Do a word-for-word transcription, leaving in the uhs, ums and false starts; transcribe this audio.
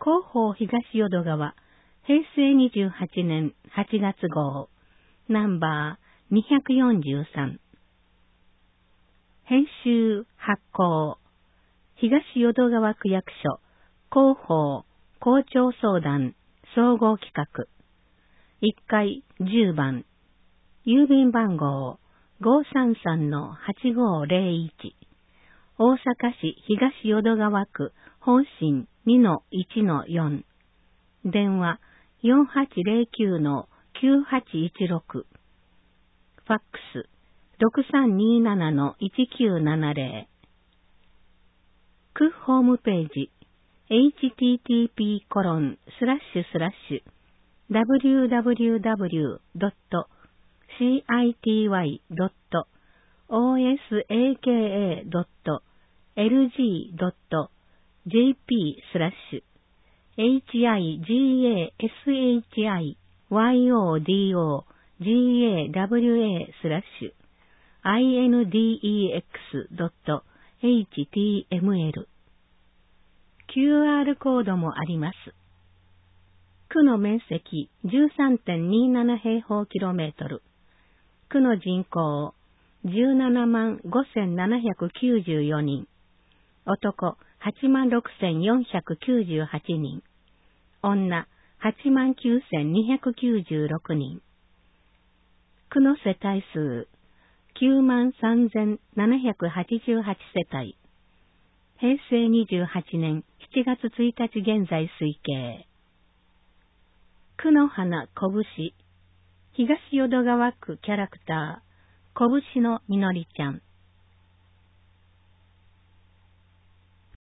広報東淀川、へいせいにじゅうはちねんはちがつ号、ナンバーにひゃくよんじゅうさん。編集発行、東淀川区役所、広報、校長相談、総合企画。いっかいじゅうばん、郵便番号 ごーさんさんのはちごーぜろいち、大阪市東淀川区本心 にのいちのよん、電話 よんはちぜろきゅうのきゅうはちいちろく、ファックス ろくさんにーななのいちきゅうななぜろ、区ホームページ エイチティーティーピーコロンスラッシュスラッシュダブリューダブリューダブリュードットシーアイティーワイドットオーエスエーケーエードットエルジードットジェーピースラッシュエイチアイジーエーエスエイチアイワイオーディーオージーエーダブリューエースラッシュアイエヌディーイーエックスドットエイチティーエムエル キューアール コードもあります。区の面積 じゅうさんてんにーなな 平方キロメートル。区の人口じゅうななまんごせんななひゃくきゅうじゅうよにん。男はちまんろくせんよんひゃくきゅうじゅうはちにん。女はちまんきゅうせんにひゃくきゅうじゅうろくにん。区の世帯数きゅうまんさんぜんななひゃくはちじゅうはち世帯。へいせいにじゅうはちねんしちがつついたち現在推計。区の花こぶし、東淀川区キャラクター、こぶしのみのりちゃん。